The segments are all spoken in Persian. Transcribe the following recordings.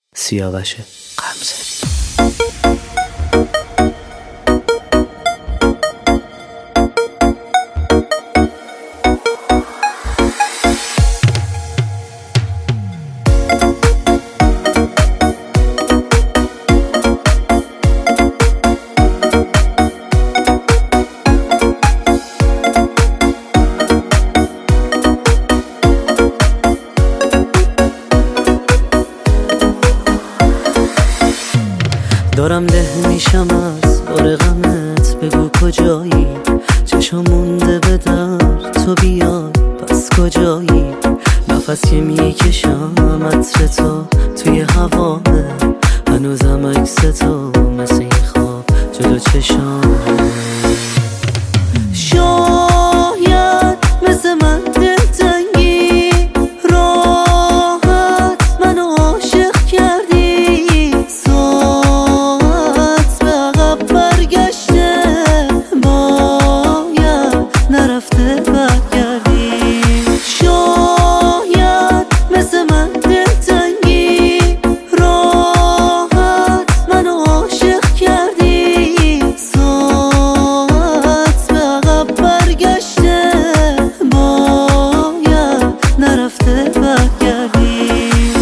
سیاوش غمزدی. دارم له میشم از بار غمت، بگو کجایی؟ چشم مونده به در تو بیای، پس کجایی؟ نفس که میکشم عطر تو توی هوامه، هنوزم عکس تو مثل این خواب جلو چشامه. شاید مثل من دلتنگی، راحت منو عاشق کردی، ساعت به عقب برگشته، باید نرفته برگردی. شاید مثل من دلتنگی، راحت منو عاشق کردی، ساعت به عقب برگشته، باید نرفته برگردی.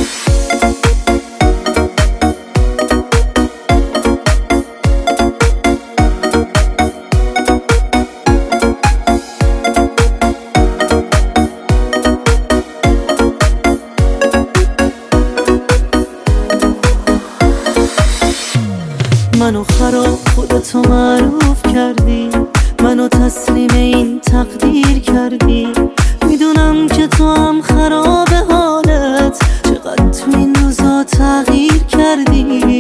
منو خراب خودتو معروف کردی، منو تسلیم این تقدیر کردی. میدونم که تو هم خراب حالت، چقدر تو این روزا تغییر کردی.